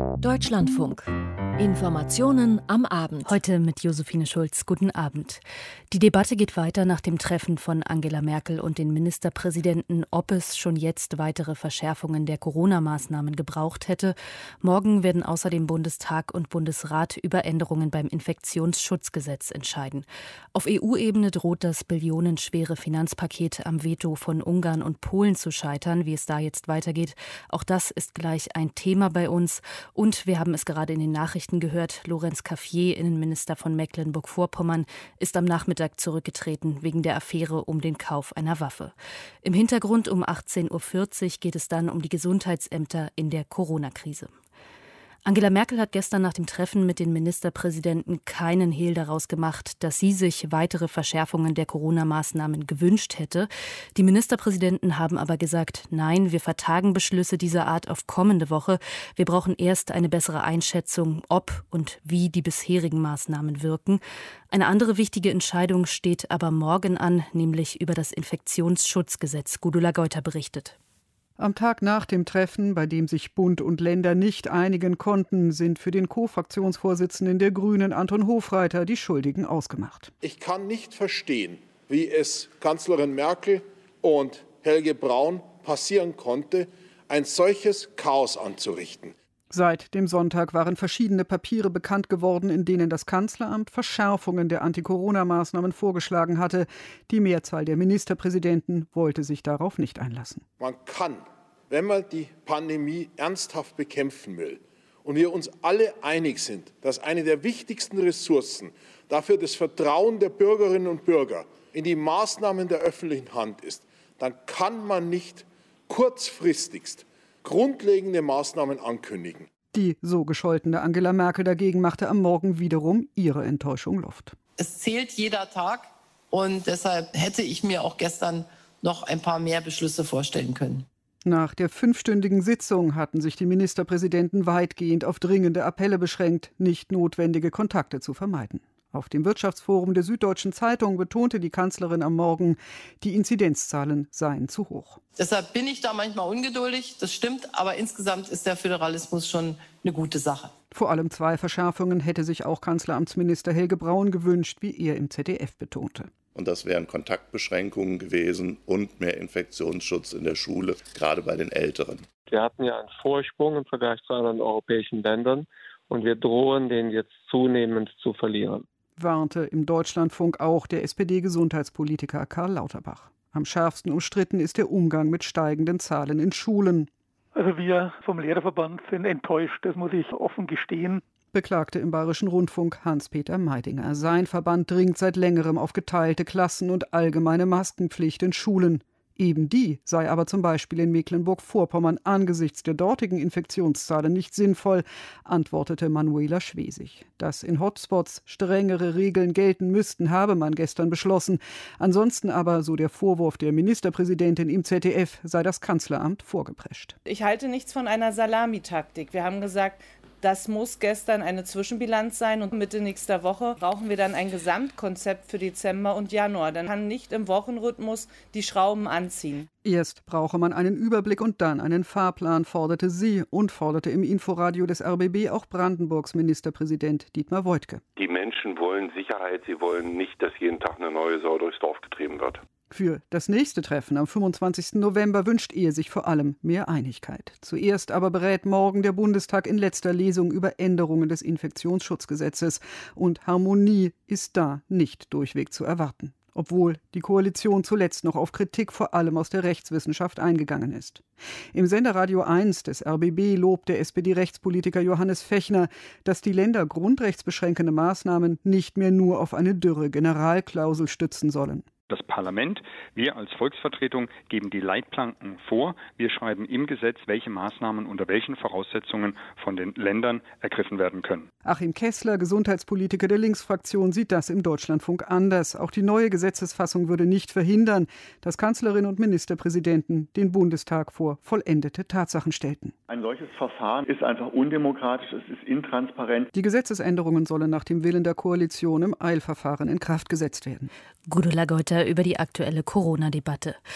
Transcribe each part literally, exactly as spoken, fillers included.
Deutschlandfunk. Informationen am Abend. Heute mit Josephine Schulz. Guten Abend. Die Debatte geht weiter nach dem Treffen von Angela Merkel und den Ministerpräsidenten, ob es schon jetzt weitere Verschärfungen der Corona-Maßnahmen gebraucht hätte. Morgen werden außerdem Bundestag und Bundesrat über Änderungen beim Infektionsschutzgesetz entscheiden. Auf E U-Ebene droht das billionenschwere Finanzpaket am Veto von Ungarn und Polen zu scheitern. Wie es da jetzt weitergeht, auch das ist gleich ein Thema bei uns. Und wir haben es gerade in den Nachrichten gehört, Lorenz Cafier, Innenminister von Mecklenburg-Vorpommern, ist am Nachmittag zurückgetreten wegen der Affäre um den Kauf einer Waffe. Im Hintergrund um achtzehn Uhr vierzig geht es dann um die Gesundheitsämter in der Corona-Krise. Angela Merkel hat gestern nach dem Treffen mit den Ministerpräsidenten keinen Hehl daraus gemacht, dass sie sich weitere Verschärfungen der Corona-Maßnahmen gewünscht hätte. Die Ministerpräsidenten haben aber gesagt, nein, wir vertagen Beschlüsse dieser Art auf kommende Woche. Wir brauchen erst eine bessere Einschätzung, ob und wie die bisherigen Maßnahmen wirken. Eine andere wichtige Entscheidung steht aber morgen an, nämlich über das Infektionsschutzgesetz. Gudula Geuter berichtet. Am Tag nach dem Treffen, bei dem sich Bund und Länder nicht einigen konnten, sind für den Co-Fraktionsvorsitzenden der Grünen, Anton Hofreiter, die Schuldigen ausgemacht. Ich kann nicht verstehen, wie es Kanzlerin Merkel und Helge Braun passieren konnte, ein solches Chaos anzurichten. Seit dem Sonntag waren verschiedene Papiere bekannt geworden, in denen das Kanzleramt Verschärfungen der Anti-Corona-Maßnahmen vorgeschlagen hatte. Die Mehrzahl der Ministerpräsidenten wollte sich darauf nicht einlassen. Man kann, wenn man die Pandemie ernsthaft bekämpfen will und wir uns alle einig sind, dass eine der wichtigsten Ressourcen dafür das Vertrauen der Bürgerinnen und Bürger in die Maßnahmen der öffentlichen Hand ist, dann kann man nicht kurzfristigst grundlegende Maßnahmen ankündigen. Die so gescholtene Angela Merkel dagegen machte am Morgen wiederum ihre Enttäuschung Luft. Es zählt jeder Tag und deshalb hätte ich mir auch gestern noch ein paar mehr Beschlüsse vorstellen können. Nach der fünfstündigen Sitzung hatten sich die Ministerpräsidenten weitgehend auf dringende Appelle beschränkt, nicht notwendige Kontakte zu vermeiden. Auf dem Wirtschaftsforum der Süddeutschen Zeitung betonte die Kanzlerin am Morgen, die Inzidenzzahlen seien zu hoch. Deshalb bin ich da manchmal ungeduldig, das stimmt, aber insgesamt ist der Föderalismus schon eine gute Sache. Vor allem zwei Verschärfungen hätte sich auch Kanzleramtsminister Helge Braun gewünscht, wie er im Z D F betonte. Und das wären Kontaktbeschränkungen gewesen und mehr Infektionsschutz in der Schule, gerade bei den Älteren. Wir hatten ja einen Vorsprung im Vergleich zu anderen europäischen Ländern und wir drohen, den jetzt zunehmend zu verlieren. Warnte im Deutschlandfunk auch der S P D-Gesundheitspolitiker Karl Lauterbach. Am schärfsten umstritten ist der Umgang mit steigenden Zahlen in Schulen. Also wir vom Lehrerverband sind enttäuscht, das muss ich offen gestehen. Beklagte im Bayerischen Rundfunk Hans-Peter Meidinger. Sein Verband dringt seit längerem auf geteilte Klassen und allgemeine Maskenpflicht in Schulen. Eben die sei aber zum Beispiel in Mecklenburg-Vorpommern angesichts der dortigen Infektionszahlen nicht sinnvoll, antwortete Manuela Schwesig. Dass in Hotspots strengere Regeln gelten müssten, habe man gestern beschlossen. Ansonsten aber, so der Vorwurf der Ministerpräsidentin im Z D F, sei das Kanzleramt vorgeprescht. Ich halte nichts von einer Salamitaktik. Wir haben gesagt, das muss gestern eine Zwischenbilanz sein und Mitte nächster Woche brauchen wir dann ein Gesamtkonzept für Dezember und Januar. Dann kann nicht im Wochenrhythmus die Schrauben anziehen. Erst brauche man einen Überblick und dann einen Fahrplan, forderte sie und forderte im Inforadio des R B B auch Brandenburgs Ministerpräsident Dietmar Woidke. Die Menschen wollen Sicherheit, sie wollen nicht, dass jeden Tag eine neue Sau durchs Dorf getrieben wird. Für das nächste Treffen am fünfundzwanzigsten November wünscht er sich vor allem mehr Einigkeit. Zuerst aber berät morgen der Bundestag in letzter Lesung über Änderungen des Infektionsschutzgesetzes. Und Harmonie ist da nicht durchweg zu erwarten, obwohl die Koalition zuletzt noch auf Kritik vor allem aus der Rechtswissenschaft eingegangen ist. Im Sender Radio eins des R B B lobt der S P D-Rechtspolitiker Johannes Fechner, dass die Länder grundrechtsbeschränkende Maßnahmen nicht mehr nur auf eine dürre Generalklausel stützen sollen. Das Parlament, wir als Volksvertretung geben die Leitplanken vor. Wir schreiben im Gesetz, welche Maßnahmen unter welchen Voraussetzungen von den Ländern ergriffen werden können. Achim Kessler, Gesundheitspolitiker der Linksfraktion, sieht das im Deutschlandfunk anders. Auch die neue Gesetzesfassung würde nicht verhindern, dass Kanzlerin und Ministerpräsidenten den Bundestag vor vollendete Tatsachen stellten. Ein solches Verfahren ist einfach undemokratisch, es ist intransparent. Die Gesetzesänderungen sollen nach dem Willen der Koalition im Eilverfahren in Kraft gesetzt werden. Gudula Geuter über die aktuelle Corona-Debatte.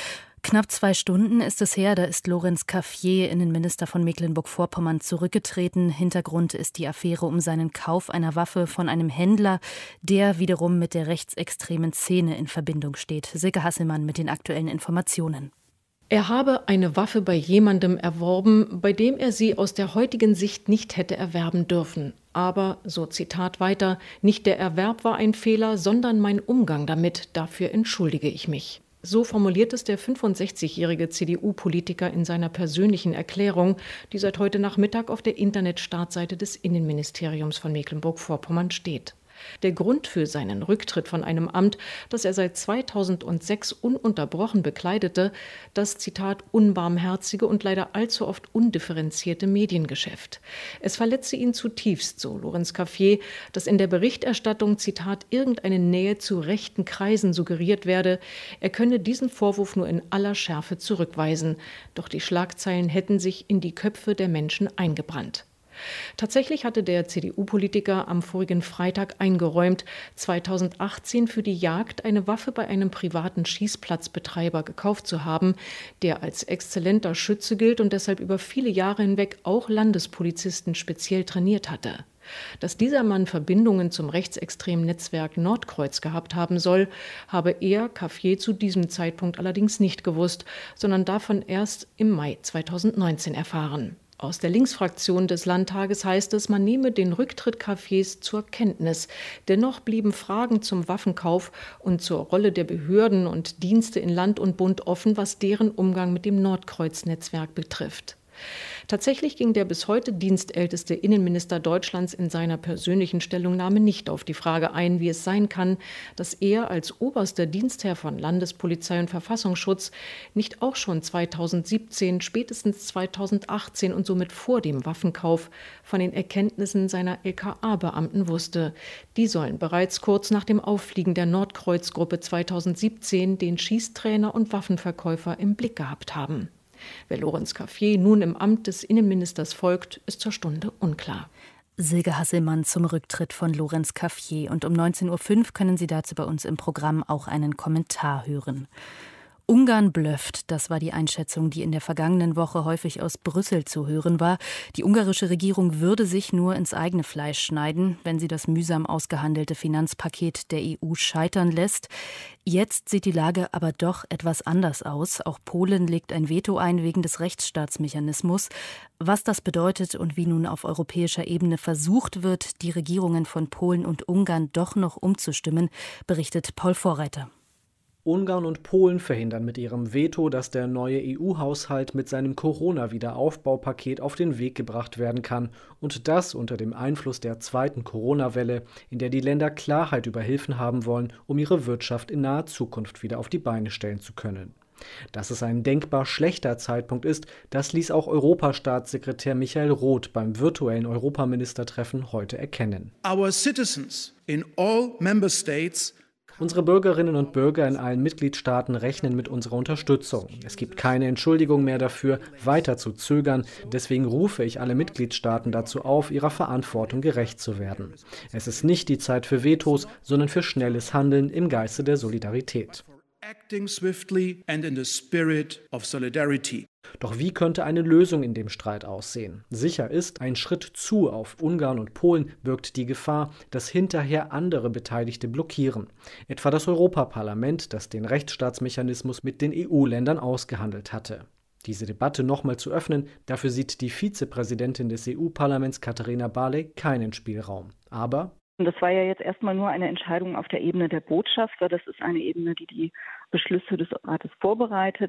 Knapp zwei Stunden ist es her, da ist Lorenz Cafier, Innenminister von Mecklenburg-Vorpommern, zurückgetreten. Hintergrund ist die Affäre um seinen Kauf einer Waffe von einem Händler, der wiederum mit der rechtsextremen Szene in Verbindung steht. Silke Hasselmann mit den aktuellen Informationen. Er habe eine Waffe bei jemandem erworben, bei dem er sie aus der heutigen Sicht nicht hätte erwerben dürfen. Aber, so Zitat weiter, nicht der Erwerb war ein Fehler, sondern mein Umgang damit, dafür entschuldige ich mich. So formuliert es der fünfundsechzigjährige C D U-Politiker in seiner persönlichen Erklärung, die seit heute Nachmittag auf der Internetstartseite des Innenministeriums von Mecklenburg-Vorpommern steht. Der Grund für seinen Rücktritt von einem Amt, das er seit zweitausendsechs ununterbrochen bekleidete, das, Zitat, unbarmherzige und leider allzu oft undifferenzierte Mediengeschäft. Es verletze ihn zutiefst, so Lorenz Cafier, dass in der Berichterstattung, Zitat, irgendeine Nähe zu rechten Kreisen suggeriert werde. Er könne diesen Vorwurf nur in aller Schärfe zurückweisen. Doch die Schlagzeilen hätten sich in die Köpfe der Menschen eingebrannt. Tatsächlich hatte der C D U-Politiker am vorigen Freitag eingeräumt, zweitausendachtzehn für die Jagd eine Waffe bei einem privaten Schießplatzbetreiber gekauft zu haben, der als exzellenter Schütze gilt und deshalb über viele Jahre hinweg auch Landespolizisten speziell trainiert hatte. Dass dieser Mann Verbindungen zum rechtsextremen Netzwerk Nordkreuz gehabt haben soll, habe er, Cafier, zu diesem Zeitpunkt allerdings nicht gewusst, sondern davon erst im Mai zweitausendneunzehn erfahren. Aus der Linksfraktion des Landtages heißt es, man nehme den Rücktritt Cafiers zur Kenntnis. Dennoch blieben Fragen zum Waffenkauf und zur Rolle der Behörden und Dienste in Land und Bund offen, was deren Umgang mit dem Nordkreuz-Netzwerk betrifft. Tatsächlich ging der bis heute dienstälteste Innenminister Deutschlands in seiner persönlichen Stellungnahme nicht auf die Frage ein, wie es sein kann, dass er als oberster Dienstherr von Landespolizei und Verfassungsschutz nicht auch schon zweitausendsiebzehn, spätestens zweitausendachtzehn und somit vor dem Waffenkauf von den Erkenntnissen seiner L K A-Beamten wusste. Die sollen bereits kurz nach dem Auffliegen der Nordkreuz-Gruppe zweitausendsiebzehn den Schießtrainer und Waffenverkäufer im Blick gehabt haben. Wer Lorenz Cafier nun im Amt des Innenministers folgt, ist zur Stunde unklar. Silke Hasselmann zum Rücktritt von Lorenz Cafier. Und um neunzehn Uhr fünf können Sie dazu bei uns im Programm auch einen Kommentar hören. Ungarn blöfft, das war die Einschätzung, die in der vergangenen Woche häufig aus Brüssel zu hören war. Die ungarische Regierung würde sich nur ins eigene Fleisch schneiden, wenn sie das mühsam ausgehandelte Finanzpaket der E U scheitern lässt. Jetzt sieht die Lage aber doch etwas anders aus. Auch Polen legt ein Veto ein wegen des Rechtsstaatsmechanismus. Was das bedeutet und wie nun auf europäischer Ebene versucht wird, die Regierungen von Polen und Ungarn doch noch umzustimmen, berichtet Paul Vorreiter. Ungarn und Polen verhindern mit ihrem Veto, dass der neue E U-Haushalt mit seinem Corona-Wiederaufbaupaket auf den Weg gebracht werden kann. Und das unter dem Einfluss der zweiten Corona-Welle, in der die Länder Klarheit über Hilfen haben wollen, um ihre Wirtschaft in naher Zukunft wieder auf die Beine stellen zu können. Dass es ein denkbar schlechter Zeitpunkt ist, das ließ auch Europastaatssekretär Michael Roth beim virtuellen Europaministertreffen heute erkennen. Our citizens in all member states Unsere Bürgerinnen und Bürger in allen Mitgliedstaaten rechnen mit unserer Unterstützung. Es gibt keine Entschuldigung mehr dafür, weiter zu zögern. Deswegen rufe ich alle Mitgliedstaaten dazu auf, ihrer Verantwortung gerecht zu werden. Es ist nicht die Zeit für Vetos, sondern für schnelles Handeln im Geiste der Solidarität. Acting swiftly and in the spirit of solidarity. Doch wie könnte eine Lösung in dem Streit aussehen? Sicher ist, ein Schritt zu auf Ungarn und Polen birgt die Gefahr, dass hinterher andere Beteiligte blockieren. Etwa das Europaparlament, das den Rechtsstaatsmechanismus mit den E U-Ländern ausgehandelt hatte. Diese Debatte nochmal zu öffnen, dafür sieht die Vizepräsidentin des E U-Parlaments Katharina Barley keinen Spielraum. Aber das war ja jetzt erstmal nur eine Entscheidung auf der Ebene der Botschafter. Das ist eine Ebene, die die Beschlüsse des Rates vorbereitet.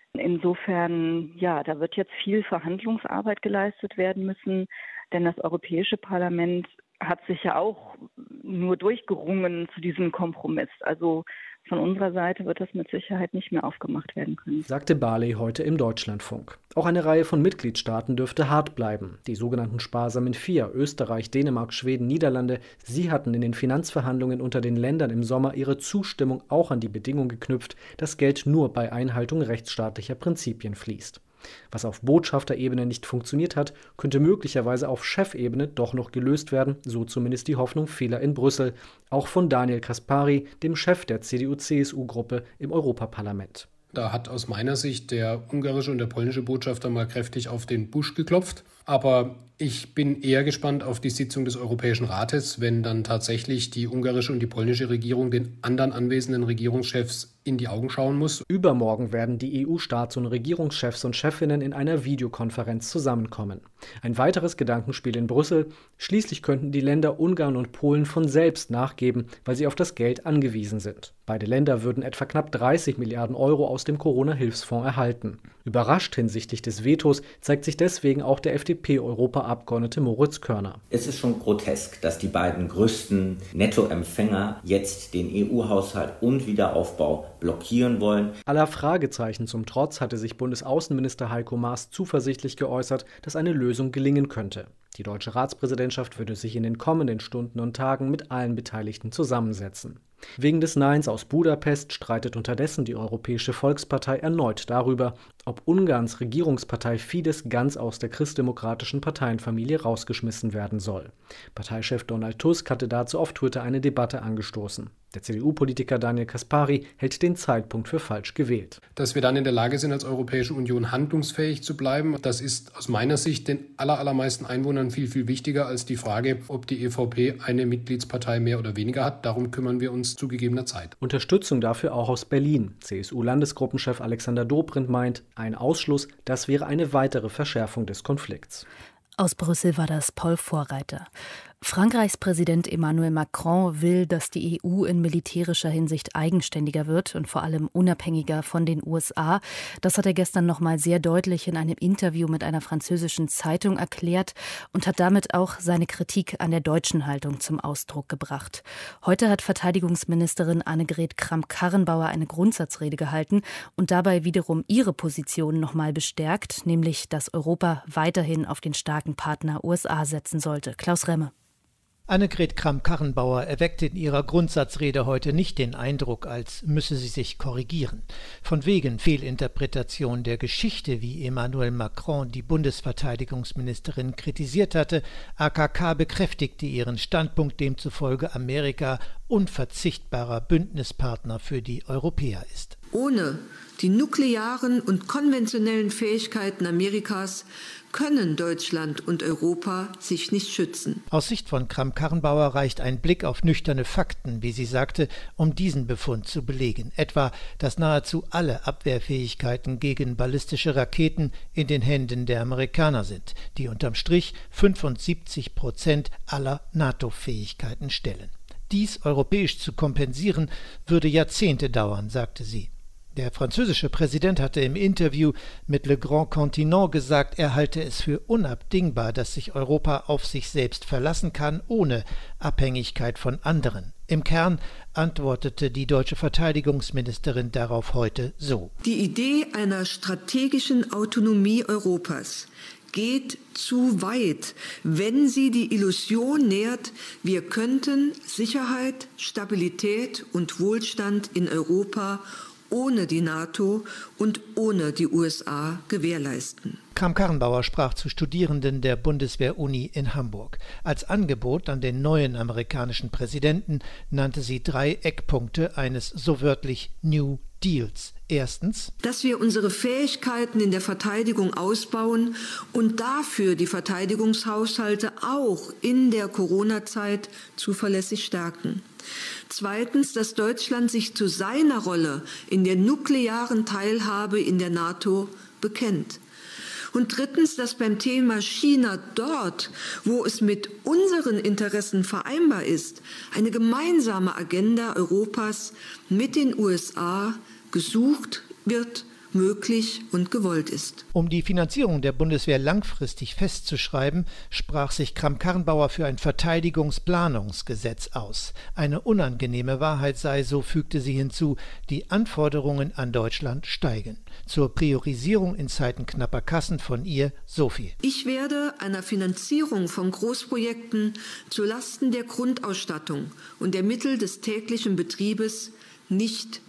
Insofern, ja, da wird jetzt viel Verhandlungsarbeit geleistet werden müssen, denn das Europäische Parlament hat sich ja auch nur durchgerungen zu diesem Kompromiss. Also von unserer Seite wird das mit Sicherheit nicht mehr aufgemacht werden können, sagte Barley heute im Deutschlandfunk. Auch eine Reihe von Mitgliedstaaten dürfte hart bleiben. Die sogenannten sparsamen Vier, Österreich, Dänemark, Schweden, Niederlande, sie hatten in den Finanzverhandlungen unter den Ländern im Sommer ihre Zustimmung auch an die Bedingung geknüpft, dass Geld nur bei Einhaltung rechtsstaatlicher Prinzipien fließt. Was auf Botschafterebene nicht funktioniert hat, könnte möglicherweise auf Chefebene doch noch gelöst werden, so zumindest die Hoffnung vieler in Brüssel, auch von Daniel Caspary, dem Chef der C D U C S U-Gruppe im Europaparlament. Da hat aus meiner Sicht der ungarische und der polnische Botschafter mal kräftig auf den Busch geklopft. Aber ich bin eher gespannt auf die Sitzung des Europäischen Rates, wenn dann tatsächlich die ungarische und die polnische Regierung den anderen anwesenden Regierungschefs in die Augen schauen muss. Übermorgen werden die E U-Staats- und Regierungschefs und Chefinnen in einer Videokonferenz zusammenkommen. Ein weiteres Gedankenspiel in Brüssel. Schließlich könnten die Länder Ungarn und Polen von selbst nachgeben, weil sie auf das Geld angewiesen sind. Beide Länder würden etwa knapp dreißig Milliarden Euro aus dem Corona-Hilfsfonds erhalten. Überrascht hinsichtlich des Vetos zeigt sich deswegen auch der F D P-Europaabgeordnete Moritz Körner. Es ist schon grotesk, dass die beiden größten Nettoempfänger jetzt den E U-Haushalt und Wiederaufbau blockieren wollen. Aller Fragezeichen zum Trotz hatte sich Bundesaußenminister Heiko Maas zuversichtlich geäußert, dass eine Lösung gelingen könnte. Die deutsche Ratspräsidentschaft würde sich in den kommenden Stunden und Tagen mit allen Beteiligten zusammensetzen. Wegen des Neins aus Budapest streitet unterdessen die Europäische Volkspartei erneut darüber, ob Ungarns Regierungspartei Fidesz ganz aus der christdemokratischen Parteienfamilie rausgeschmissen werden soll. Parteichef Donald Tusk hatte dazu auf Twitter eine Debatte angestoßen. Der C D U-Politiker Daniel Caspary hält den Zeitpunkt für falsch gewählt. Dass wir dann in der Lage sind, als Europäische Union handlungsfähig zu bleiben, das ist aus meiner Sicht den aller, allermeisten Einwohnern viel, viel wichtiger als die Frage, ob die E V P eine Mitgliedspartei mehr oder weniger hat. Darum kümmern wir uns zu gegebener Zeit. Unterstützung dafür auch aus Berlin. C S U-Landesgruppenchef Alexander Dobrindt meint, ein Ausschluss, das wäre eine weitere Verschärfung des Konflikts. Aus Brüssel war das Paul Vorreiter. Frankreichs Präsident Emmanuel Macron will, dass die E U in militärischer Hinsicht eigenständiger wird und vor allem unabhängiger von den U S A. Das hat er gestern noch mal sehr deutlich in einem Interview mit einer französischen Zeitung erklärt und hat damit auch seine Kritik an der deutschen Haltung zum Ausdruck gebracht. Heute hat Verteidigungsministerin Annegret Kramp-Karrenbauer eine Grundsatzrede gehalten und dabei wiederum ihre Position noch mal bestärkt, nämlich, dass Europa weiterhin auf den starken Partner U S A setzen sollte. Klaus Remme. Annegret Kramp-Karrenbauer erweckte in ihrer Grundsatzrede heute nicht den Eindruck, als müsse sie sich korrigieren. Von wegen Fehlinterpretation der Geschichte, wie Emmanuel Macron die Bundesverteidigungsministerin kritisiert hatte, A K K bekräftigte ihren Standpunkt, demzufolge Amerika unverzichtbarer Bündnispartner für die Europäer ist. Ohne die nuklearen und konventionellen Fähigkeiten Amerikas können Deutschland und Europa sich nicht schützen. Aus Sicht von Kramp-Karrenbauer reicht ein Blick auf nüchterne Fakten, wie sie sagte, um diesen Befund zu belegen. Etwa, dass nahezu alle Abwehrfähigkeiten gegen ballistische Raketen in den Händen der Amerikaner sind, die unterm Strich fünfundsiebzig Prozent aller NATO-Fähigkeiten stellen. Dies europäisch zu kompensieren, würde Jahrzehnte dauern, sagte sie. Der französische Präsident hatte im Interview mit Le Grand Continent gesagt, er halte es für unabdingbar, dass sich Europa auf sich selbst verlassen kann, ohne Abhängigkeit von anderen. Im Kern antwortete die deutsche Verteidigungsministerin darauf heute so: Die Idee einer strategischen Autonomie Europas geht zu weit, wenn sie die Illusion nährt, wir könnten Sicherheit, Stabilität und Wohlstand in Europa ohne die NATO und ohne die U S A gewährleisten. Kramp-Karrenbauer sprach zu Studierenden der Bundeswehr-Uni in Hamburg. Als Angebot an den neuen amerikanischen Präsidenten nannte sie drei Eckpunkte eines so wörtlich New Deals. Erstens, dass wir unsere Fähigkeiten in der Verteidigung ausbauen und dafür die Verteidigungshaushalte auch in der Corona-Zeit zuverlässig stärken. Zweitens, dass Deutschland sich zu seiner Rolle in der nuklearen Teilhabe in der NATO bekennt. Und drittens, dass beim Thema China dort, wo es mit unseren Interessen vereinbar ist, eine gemeinsame Agenda Europas mit den U S A gesucht wird, möglich und gewollt ist. Um die Finanzierung der Bundeswehr langfristig festzuschreiben, sprach sich Kramp-Karrenbauer für ein Verteidigungsplanungsgesetz aus. Eine unangenehme Wahrheit sei, so fügte sie hinzu, die Anforderungen an Deutschland steigen. Zur Priorisierung in Zeiten knapper Kassen von ihr so viel. Ich werde einer Finanzierung von Großprojekten zulasten der Grundausstattung und der Mittel des täglichen Betriebes nicht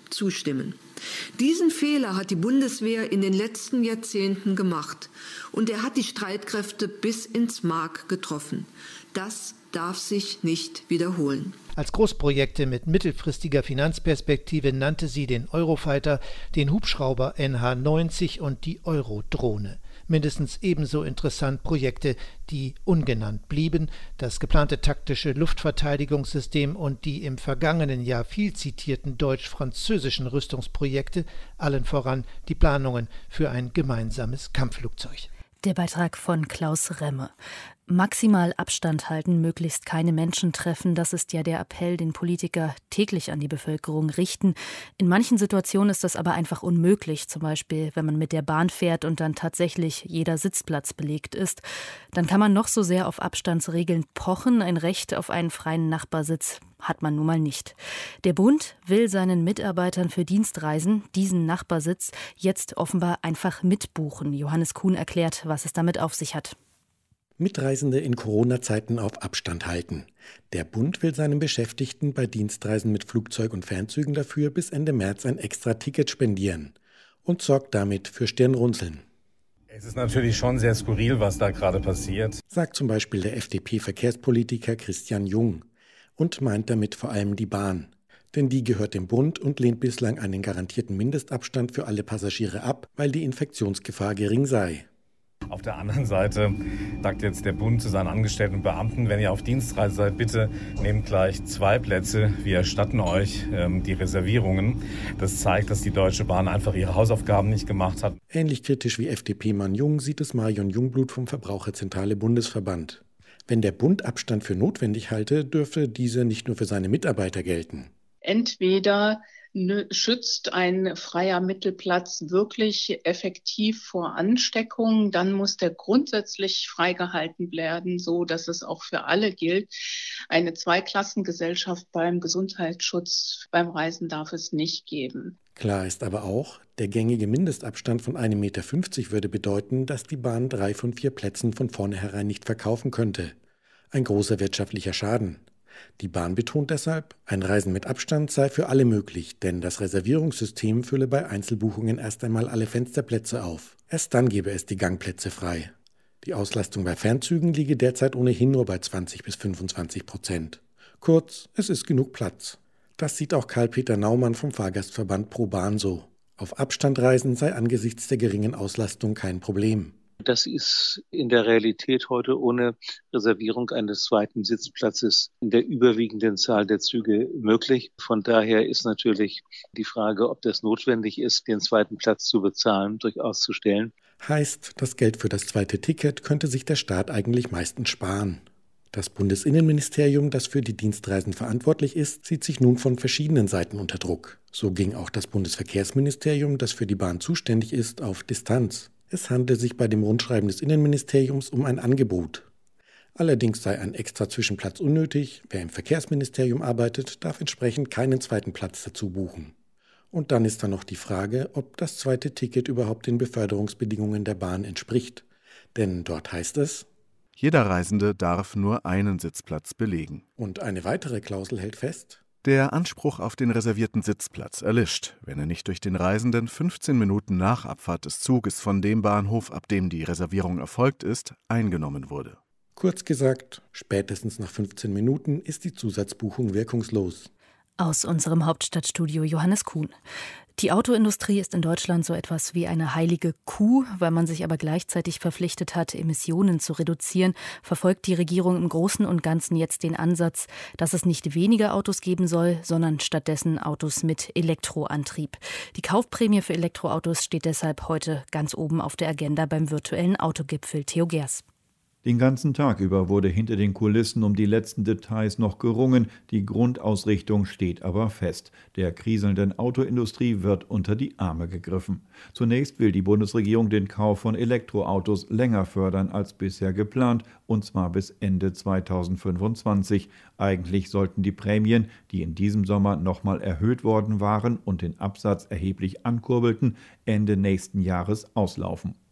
zustimmen. Diesen Fehler hat die Bundeswehr in den letzten Jahrzehnten gemacht und er hat die Streitkräfte bis ins Mark getroffen. Das darf sich nicht wiederholen. Als Großprojekte mit mittelfristiger Finanzperspektive nannte sie den Eurofighter, den Hubschrauber N H neunzig und die Eurodrohne. Mindestens ebenso interessant Projekte, die ungenannt blieben, das geplante taktische Luftverteidigungssystem und die im vergangenen Jahr viel zitierten deutsch-französischen Rüstungsprojekte, allen voran die Planungen für ein gemeinsames Kampfflugzeug. Der Beitrag von Klaus Remme. Maximal Abstand halten, möglichst keine Menschen treffen, das ist ja der Appell, den Politiker täglich an die Bevölkerung richten. In manchen Situationen ist das aber einfach unmöglich, zum Beispiel wenn man mit der Bahn fährt und dann tatsächlich jeder Sitzplatz belegt ist. Dann kann man noch so sehr auf Abstandsregeln pochen, ein Recht auf einen freien Nachbarsitz hat man nun mal nicht. Der Bund will seinen Mitarbeitern für Dienstreisen diesen Nachbarsitz jetzt offenbar einfach mitbuchen. Johannes Kuhn erklärt, was es damit auf sich hat. Mitreisende in Corona-Zeiten auf Abstand halten. Der Bund will seinen Beschäftigten bei Dienstreisen mit Flugzeug und Fernzügen dafür bis Ende März ein extra Ticket spendieren und sorgt damit für Stirnrunzeln. Es ist natürlich schon sehr skurril, was da gerade passiert, sagt zum Beispiel der F D P-Verkehrspolitiker Christian Jung und meint damit vor allem die Bahn. Denn die gehört dem Bund und lehnt bislang einen garantierten Mindestabstand für alle Passagiere ab, weil die Infektionsgefahr gering sei. Auf der anderen Seite sagt jetzt der Bund zu seinen Angestellten und Beamten, wenn ihr auf Dienstreise seid, bitte nehmt gleich zwei Plätze. Wir erstatten euch ähm, die Reservierungen. Das zeigt, dass die Deutsche Bahn einfach ihre Hausaufgaben nicht gemacht hat. Ähnlich kritisch wie F D P-Mann Jung sieht es Marion Jungblut vom Verbraucherzentrale Bundesverband. Wenn der Bund Abstand für notwendig halte, dürfe dieser nicht nur für seine Mitarbeiter gelten. Entweder schützt ein freier Mittelplatz wirklich effektiv vor Ansteckungen, dann muss der grundsätzlich freigehalten werden, so dass es auch für alle gilt. Eine Zweiklassengesellschaft beim Gesundheitsschutz beim Reisen darf es nicht geben. Klar ist aber auch, der gängige Mindestabstand von einem Meter fünfzig würde bedeuten, dass die Bahn drei von vier Plätzen von vornherein nicht verkaufen könnte. Ein großer wirtschaftlicher Schaden. Die Bahn betont deshalb, ein Reisen mit Abstand sei für alle möglich, denn das Reservierungssystem fülle bei Einzelbuchungen erst einmal alle Fensterplätze auf. Erst dann gebe es die Gangplätze frei. Die Auslastung bei Fernzügen liege derzeit ohnehin nur bei zwanzig bis fünfundzwanzig Prozent. Kurz, es ist genug Platz. Das sieht auch Karl-Peter Naumann vom Fahrgastverband Pro Bahn so. Auf Abstand reisen sei angesichts der geringen Auslastung kein Problem. Das ist in der Realität heute ohne Reservierung eines zweiten Sitzplatzes in der überwiegenden Zahl der Züge möglich. Von daher ist natürlich die Frage, ob das notwendig ist, den zweiten Platz zu bezahlen, durchaus zu stellen. Heißt, das Geld für das zweite Ticket könnte sich der Staat eigentlich meistens sparen. Das Bundesinnenministerium, das für die Dienstreisen verantwortlich ist, sieht sich nun von verschiedenen Seiten unter Druck. So ging auch das Bundesverkehrsministerium, das für die Bahn zuständig ist, auf Distanz. Es handelt sich bei dem Rundschreiben des Innenministeriums um ein Angebot. Allerdings sei ein extra Zwischenplatz unnötig. Wer im Verkehrsministerium arbeitet, darf entsprechend keinen zweiten Platz dazu buchen. Und dann ist da noch die Frage, ob das zweite Ticket überhaupt den Beförderungsbedingungen der Bahn entspricht. Denn dort heißt es: Jeder Reisende darf nur einen Sitzplatz belegen. Und eine weitere Klausel hält fest: Der Anspruch auf den reservierten Sitzplatz erlischt, wenn er nicht durch den Reisenden fünfzehn Minuten nach Abfahrt des Zuges von dem Bahnhof, ab dem die Reservierung erfolgt ist, eingenommen wurde. Kurz gesagt, spätestens nach fünfzehn Minuten ist die Zusatzbuchung wirkungslos. Aus unserem Hauptstadtstudio Johannes Kuhn. Die Autoindustrie ist in Deutschland so etwas wie eine heilige Kuh. Weil man sich aber gleichzeitig verpflichtet hat, Emissionen zu reduzieren, verfolgt die Regierung im Großen und Ganzen jetzt den Ansatz, dass es nicht weniger Autos geben soll, sondern stattdessen Autos mit Elektroantrieb. Die Kaufprämie für Elektroautos steht deshalb heute ganz oben auf der Agenda beim virtuellen Autogipfel. Theo Gers. Den ganzen Tag über wurde hinter den Kulissen um die letzten Details noch gerungen. Die Grundausrichtung steht aber fest. Der kriselnden Autoindustrie wird unter die Arme gegriffen. Zunächst will die Bundesregierung den Kauf von Elektroautos länger fördern als bisher geplant, und zwar bis Ende zweitausendfünfundzwanzig. Eigentlich sollten die Prämien, die in diesem Sommer nochmal erhöht worden waren und den Absatz erheblich ankurbelten, Ende nächsten Jahres auslaufen.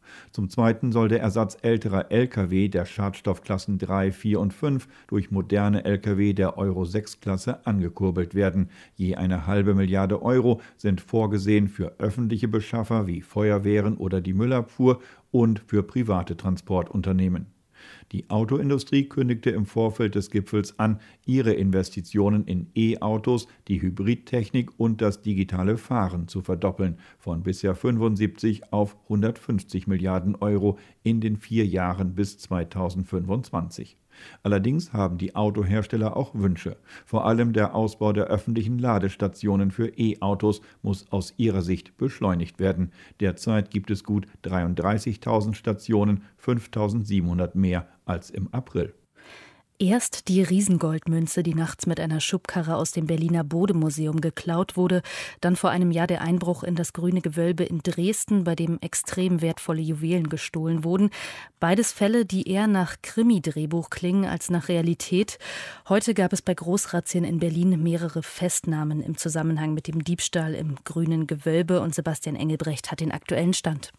Zum Zweiten soll der Ersatz älterer L K W der Schadstoffklassen drei, vier und fünf durch moderne L K W der Euro sechs Klasse angekurbelt werden. Je eine halbe Milliarde Euro sind vorgesehen für öffentliche Beschaffer wie Feuerwehren oder die Müllabfuhr und für private Transportunternehmen. Die Autoindustrie kündigte im Vorfeld des Gipfels an, ihre Investitionen in E-Autos, die Hybridtechnik und das digitale Fahren zu verdoppeln, von bisher fünfundsiebzig auf hundertfünfzig Milliarden Euro in den vier Jahren bis zweitausendfünfundzwanzig. Allerdings haben die Autohersteller auch Wünsche. Vor allem der Ausbau der öffentlichen Ladestationen für E-Autos muss aus ihrer Sicht beschleunigt werden. Derzeit gibt es gut dreiunddreißigtausend Stationen, fünftausendsiebenhundert mehr als im April. Erst die Riesengoldmünze, die nachts mit einer Schubkarre aus dem Berliner Bode-Museum geklaut wurde, dann vor einem Jahr der Einbruch in das Grüne Gewölbe in Dresden, bei dem extrem wertvolle Juwelen gestohlen wurden. Beides Fälle, die eher nach Krimi-Drehbuch klingen als nach Realität. Heute gab es bei Großrazzien in Berlin mehrere Festnahmen im Zusammenhang mit dem Diebstahl im Grünen Gewölbe, und Sebastian Engelbrecht hat den aktuellen Stand.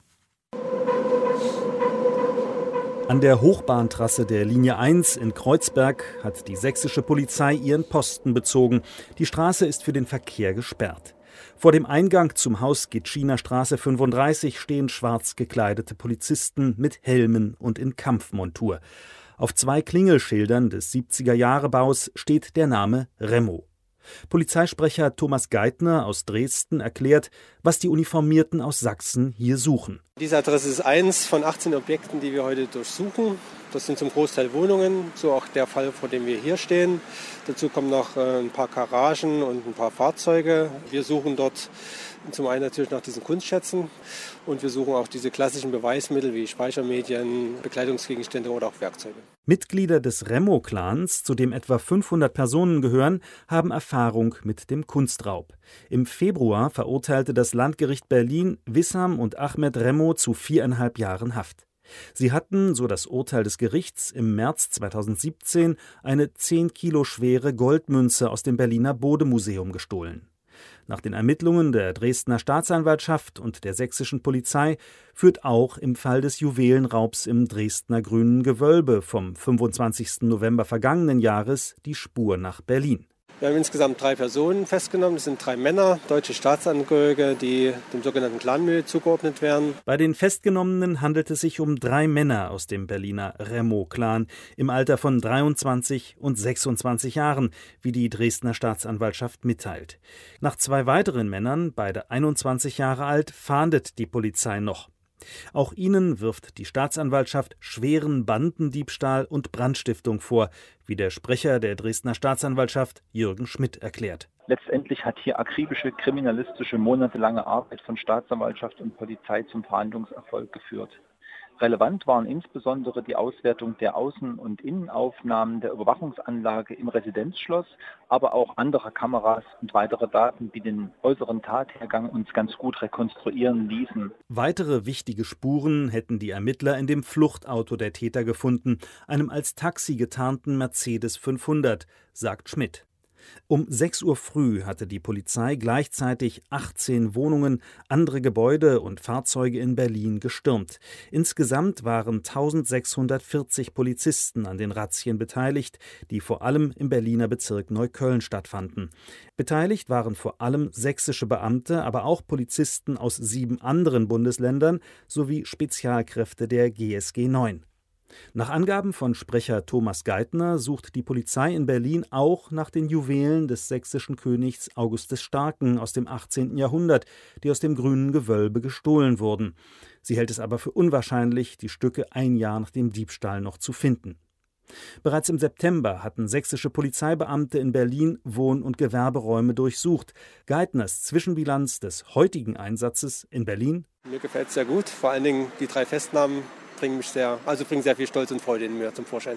An der Hochbahntrasse der Linie eins in Kreuzberg hat die sächsische Polizei ihren Posten bezogen. Die Straße ist für den Verkehr gesperrt. Vor dem Eingang zum Haus Gitschiner Straße fünfunddreißig stehen schwarz gekleidete Polizisten mit Helmen und in Kampfmontur. Auf zwei Klingelschildern des siebziger-Jahre-Baus steht der Name Remo. Polizeisprecher Thomas Geithner aus Dresden erklärt, was die Uniformierten aus Sachsen hier suchen. Diese Adresse ist eins von achtzehn Objekten, die wir heute durchsuchen. Das sind zum Großteil Wohnungen, so auch der Fall, vor dem wir hier stehen. Dazu kommen noch ein paar Garagen und ein paar Fahrzeuge. Wir suchen dort zum einen natürlich nach diesen Kunstschätzen und wir suchen auch diese klassischen Beweismittel wie Speichermedien, Bekleidungsgegenstände oder auch Werkzeuge. Mitglieder des Remo-Clans, zu dem etwa fünfhundert Personen gehören, haben Erfahrung mit dem Kunstraub. Im Februar verurteilte das Landgericht Berlin Wissam und Ahmed Remo zu viereinhalb Jahren Haft. Sie hatten, so das Urteil des Gerichts, im März zweitausendsiebzehn eine zehn Kilo schwere Goldmünze aus dem Berliner Bode-Museum gestohlen. Nach den Ermittlungen der Dresdner Staatsanwaltschaft und der sächsischen Polizei führt auch im Fall des Juwelenraubs im Dresdner Grünen Gewölbe vom fünfundzwanzigsten November vergangenen Jahres die Spur nach Berlin. Wir haben insgesamt drei Personen festgenommen. Das sind drei Männer, deutsche Staatsangehörige, die dem sogenannten Clanmilieu zugeordnet werden. Bei den Festgenommenen handelt es sich um drei Männer aus dem Berliner Remo-Clan im Alter von dreiundzwanzig und sechsundzwanzig Jahren, wie die Dresdner Staatsanwaltschaft mitteilt. Nach zwei weiteren Männern, beide einundzwanzig Jahre alt, fahndet die Polizei noch. Auch ihnen wirft die Staatsanwaltschaft schweren Bandendiebstahl und Brandstiftung vor, wie der Sprecher der Dresdner Staatsanwaltschaft Jürgen Schmidt erklärt. Letztendlich hat hier akribische kriminalistische monatelange Arbeit von Staatsanwaltschaft und Polizei zum Verhandlungserfolg geführt. Relevant waren insbesondere die Auswertung der Außen- und Innenaufnahmen der Überwachungsanlage im Residenzschloss, aber auch anderer Kameras und weitere Daten, die den äußeren Tathergang uns ganz gut rekonstruieren ließen. Weitere wichtige Spuren hätten die Ermittler in dem Fluchtauto der Täter gefunden, einem als Taxi getarnten Mercedes fünfhundert, sagt Schmidt. Um sechs Uhr früh hatte die Polizei gleichzeitig achtzehn Wohnungen, andere Gebäude und Fahrzeuge in Berlin gestürmt. Insgesamt waren eintausendsechshundertvierzig Polizisten an den Razzien beteiligt, die vor allem im Berliner Bezirk Neukölln stattfanden. Beteiligt waren vor allem sächsische Beamte, aber auch Polizisten aus sieben anderen Bundesländern sowie Spezialkräfte der G S G neun. Nach Angaben von Sprecher Thomas Geithner sucht die Polizei in Berlin auch nach den Juwelen des sächsischen Königs August des Starken aus dem achtzehnten Jahrhundert, die aus dem Grünen Gewölbe gestohlen wurden. Sie hält es aber für unwahrscheinlich, die Stücke ein Jahr nach dem Diebstahl noch zu finden. Bereits im September hatten sächsische Polizeibeamte in Berlin Wohn- und Gewerberäume durchsucht. Geithners Zwischenbilanz des heutigen Einsatzes in Berlin: Mir gefällt es sehr gut, vor allen Dingen die drei Festnahmen bringen mich sehr, also bringen sehr viel Stolz und Freude in mir zum Vorschein.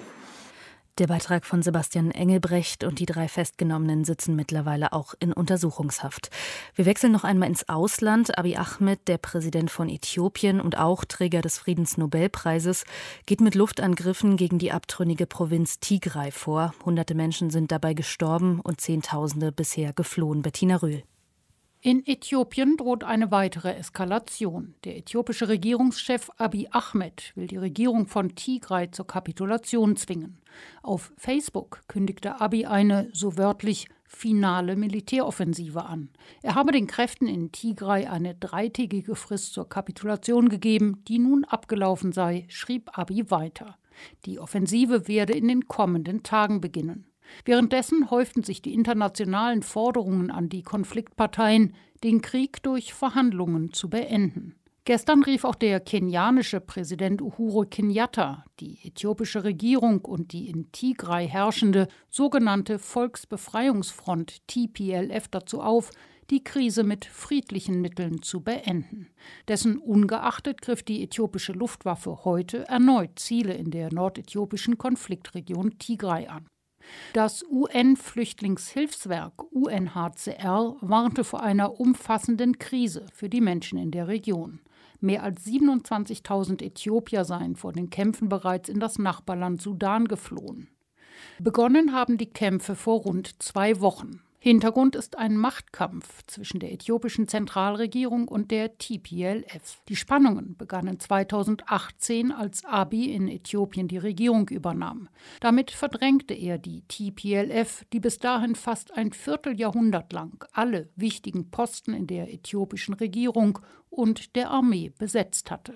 Der Beitrag von Sebastian Engelbrecht, und die drei Festgenommenen sitzen mittlerweile auch in Untersuchungshaft. Wir wechseln noch einmal ins Ausland. Abiy Ahmed, der Präsident von Äthiopien und auch Träger des Friedensnobelpreises, geht mit Luftangriffen gegen die abtrünnige Provinz Tigray vor. Hunderte Menschen sind dabei gestorben und Zehntausende bisher geflohen. Bettina Rühl. In Äthiopien droht eine weitere Eskalation. Der äthiopische Regierungschef Abiy Ahmed will die Regierung von Tigray zur Kapitulation zwingen. Auf Facebook kündigte Abiy eine, so wörtlich, finale Militäroffensive an. Er habe den Kräften in Tigray eine dreitägige Frist zur Kapitulation gegeben, die nun abgelaufen sei, schrieb Abiy weiter. Die Offensive werde in den kommenden Tagen beginnen. Währenddessen häuften sich die internationalen Forderungen an die Konfliktparteien, den Krieg durch Verhandlungen zu beenden. Gestern rief auch der kenianische Präsident Uhuru Kenyatta die äthiopische Regierung und die in Tigray herrschende sogenannte Volksbefreiungsfront T P L F dazu auf, die Krise mit friedlichen Mitteln zu beenden. Dessen ungeachtet griff die äthiopische Luftwaffe heute erneut Ziele in der nordäthiopischen Konfliktregion Tigray an. Das U N-Flüchtlingshilfswerk U N H C R warnte vor einer umfassenden Krise für die Menschen in der Region. Mehr als siebenundzwanzigtausend Äthiopier seien vor den Kämpfen bereits in das Nachbarland Sudan geflohen. Begonnen haben die Kämpfe vor rund zwei Wochen. Hintergrund ist ein Machtkampf zwischen der äthiopischen Zentralregierung und der T P L F. Die Spannungen begannen zweitausendachtzehn, als Abiy in Äthiopien die Regierung übernahm. Damit verdrängte er die T P L F, die bis dahin fast ein Vierteljahrhundert lang alle wichtigen Posten in der äthiopischen Regierung und der Armee besetzt hatte.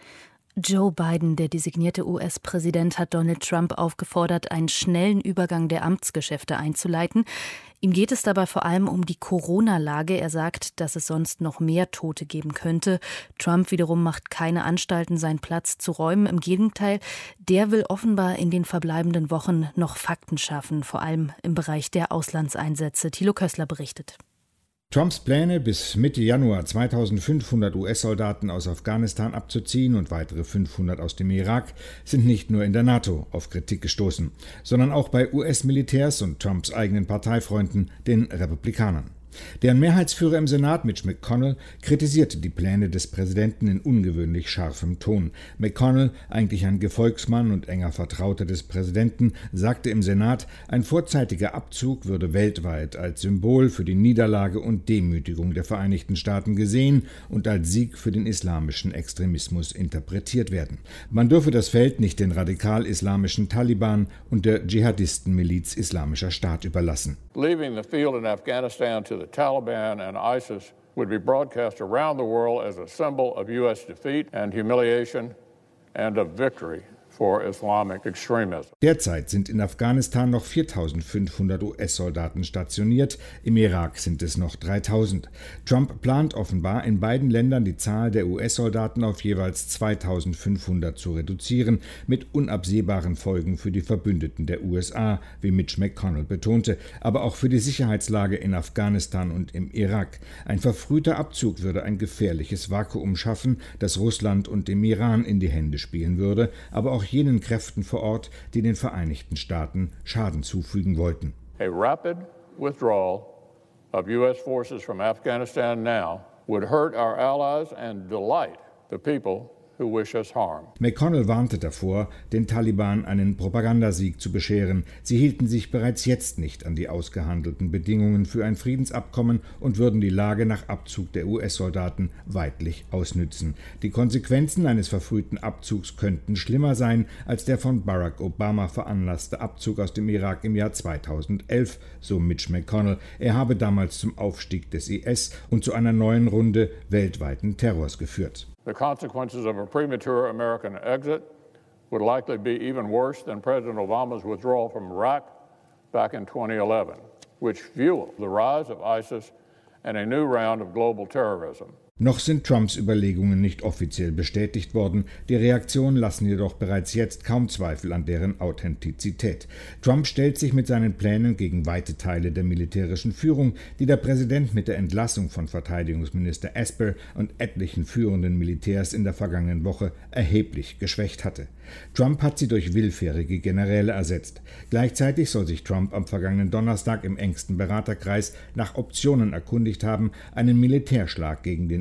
Joe Biden, der designierte U S-Präsident, hat Donald Trump aufgefordert, einen schnellen Übergang der Amtsgeschäfte einzuleiten. Ihm geht es dabei vor allem um die Corona-Lage. Er sagt, dass es sonst noch mehr Tote geben könnte. Trump wiederum macht keine Anstalten, seinen Platz zu räumen. Im Gegenteil, der will offenbar in den verbleibenden Wochen noch Fakten schaffen, vor allem im Bereich der Auslandseinsätze. Thilo Kössler berichtet. Trumps Pläne, bis Mitte Januar zweitausendfünfhundert U S-Soldaten aus Afghanistan abzuziehen und weitere fünfhundert aus dem Irak, sind nicht nur in der NATO auf Kritik gestoßen, sondern auch bei U S-Militärs und Trumps eigenen Parteifreunden, den Republikanern. Deren Mehrheitsführer im Senat, Mitch McConnell, kritisierte die Pläne des Präsidenten in ungewöhnlich scharfem Ton. McConnell, eigentlich ein Gefolgsmann und enger Vertrauter des Präsidenten, sagte im Senat, ein vorzeitiger Abzug würde weltweit als Symbol für die Niederlage und Demütigung der Vereinigten Staaten gesehen und als Sieg für den islamischen Extremismus interpretiert werden. Man dürfe das Feld nicht den radikal-islamischen Taliban und der Dschihadistenmiliz Islamischer Staat überlassen. Leaving the field in Afghanistan to the Taliban and ISIS would be broadcast around the world as a symbol of U S defeat and humiliation and of victory for Islamic extremism. Derzeit sind in Afghanistan noch viertausendfünfhundert U S-Soldaten stationiert, im Irak sind es noch dreitausend. Trump plant offenbar, in beiden Ländern die Zahl der U S-Soldaten auf jeweils zweitausendfünfhundert zu reduzieren, mit unabsehbaren Folgen für die Verbündeten der U S A, wie Mitch McConnell betonte, aber auch für die Sicherheitslage in Afghanistan und im Irak. Ein verfrühter Abzug würde ein gefährliches Vakuum schaffen, das Russland und dem Iran in die Hände spielen würde, aber auch jenen Kräften vor Ort, die den Vereinigten Staaten Schaden zufügen wollten. A rapid withdrawal of U S forces from Afghanistan now would hurt our allies and delight the people who wish us harm. McConnell warnte davor, den Taliban einen Propagandasieg zu bescheren. Sie hielten sich bereits jetzt nicht an die ausgehandelten Bedingungen für ein Friedensabkommen und würden die Lage nach Abzug der U S-Soldaten weidlich ausnützen. Die Konsequenzen eines verfrühten Abzugs könnten schlimmer sein als der von Barack Obama veranlasste Abzug aus dem Irak im Jahr zweitausendelf, so Mitch McConnell. Er habe damals zum Aufstieg des I S und zu einer neuen Runde weltweiten Terrors geführt. The consequences of a premature American exit would likely be even worse than President Obama's withdrawal from Iraq back in twenty eleven, which fueled the rise of ISIS and a new round of global terrorism. Noch sind Trumps Überlegungen nicht offiziell bestätigt worden, die Reaktionen lassen jedoch bereits jetzt kaum Zweifel an deren Authentizität. Trump stellt sich mit seinen Plänen gegen weite Teile der militärischen Führung, die der Präsident mit der Entlassung von Verteidigungsminister Esper und etlichen führenden Militärs in der vergangenen Woche erheblich geschwächt hatte. Trump hat sie durch willfährige Generäle ersetzt. Gleichzeitig soll sich Trump am vergangenen Donnerstag im engsten Beraterkreis nach Optionen erkundigt haben, einen Militärschlag gegen den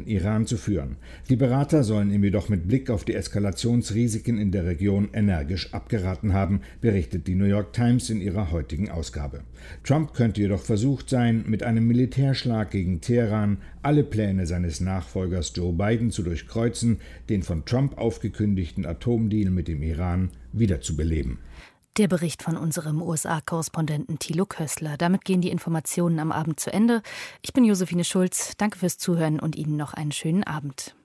den Iran zu führen. Die Berater sollen ihm jedoch mit Blick auf die Eskalationsrisiken in der Region energisch abgeraten haben, berichtet die New York Times in ihrer heutigen Ausgabe. Trump könnte jedoch versucht sein, mit einem Militärschlag gegen Teheran alle Pläne seines Nachfolgers Joe Biden zu durchkreuzen, den von Trump aufgekündigten Atomdeal mit dem Iran wiederzubeleben. Der Bericht von unserem U S A-Korrespondenten Thilo Kössler. Damit gehen die Informationen am Abend zu Ende. Ich bin Josephine Schulz. Danke fürs Zuhören und Ihnen noch einen schönen Abend.